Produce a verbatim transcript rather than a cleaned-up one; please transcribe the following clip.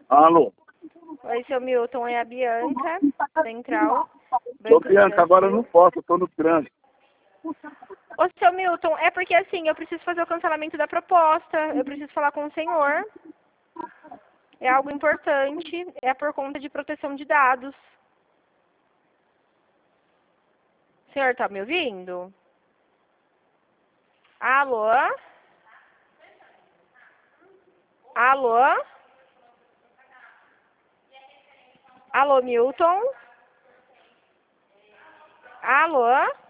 Alô? Oi, seu Milton, é a Bianca, Central. Ô, Bianca, agora eu não posso, eu tô no trânsito. Ô, seu Milton, é porque assim, eu preciso fazer o cancelamento da proposta, eu preciso falar com o senhor. É algo importante, é por conta de proteção de dados. O senhor tá me ouvindo? Alô? Alô? Alô, Milton? Alô?